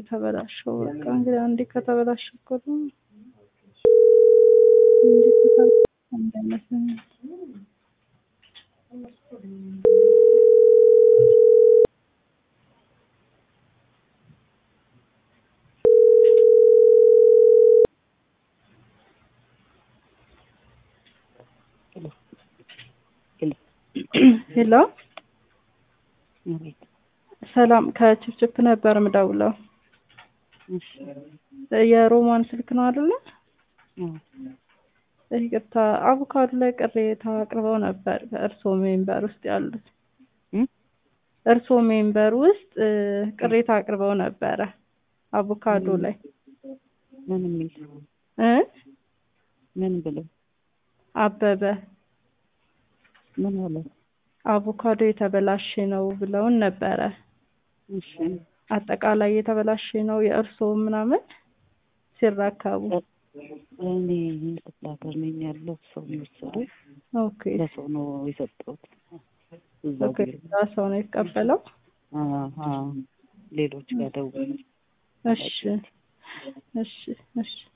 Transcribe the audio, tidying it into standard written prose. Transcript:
የተበላሸው። በቃ እንግዲህ አንዴ ከተበላሸ እኮ ነው እንዴት ተበላሸ? ሄሎ ሰላም ከችፕችፕ ነበር ምደውለው። የሮማን ስልክ ነው አይደለ? ይቅርታ አቮካዶ ላይ ቅሬታ አቅርበው ነበር እርስዎ ሜምበር ውስጥ ያሉት እርስዎ ሜምበር ውስጥ ቅሬታ አቅርበው ነበረ አቮካዶ ላይ ምን ብለው አበበ ምን አለ? አቮካዶ የተበላሸ ነው ብለውን ነበረ። እሺ አጠቃላይ የተበላሸ ነው የእርስዎ ምናምን ሲራከቡ እኔ ተጣጣር ነኝ ያለው ሰው ይወሰዱ። ኦኬ ለሰው ነው የሰጠሁት። ኦኬ ሰው ነው የተቀበለው። ሌሎች ጋር ደውል። እሺ እሺ እሺ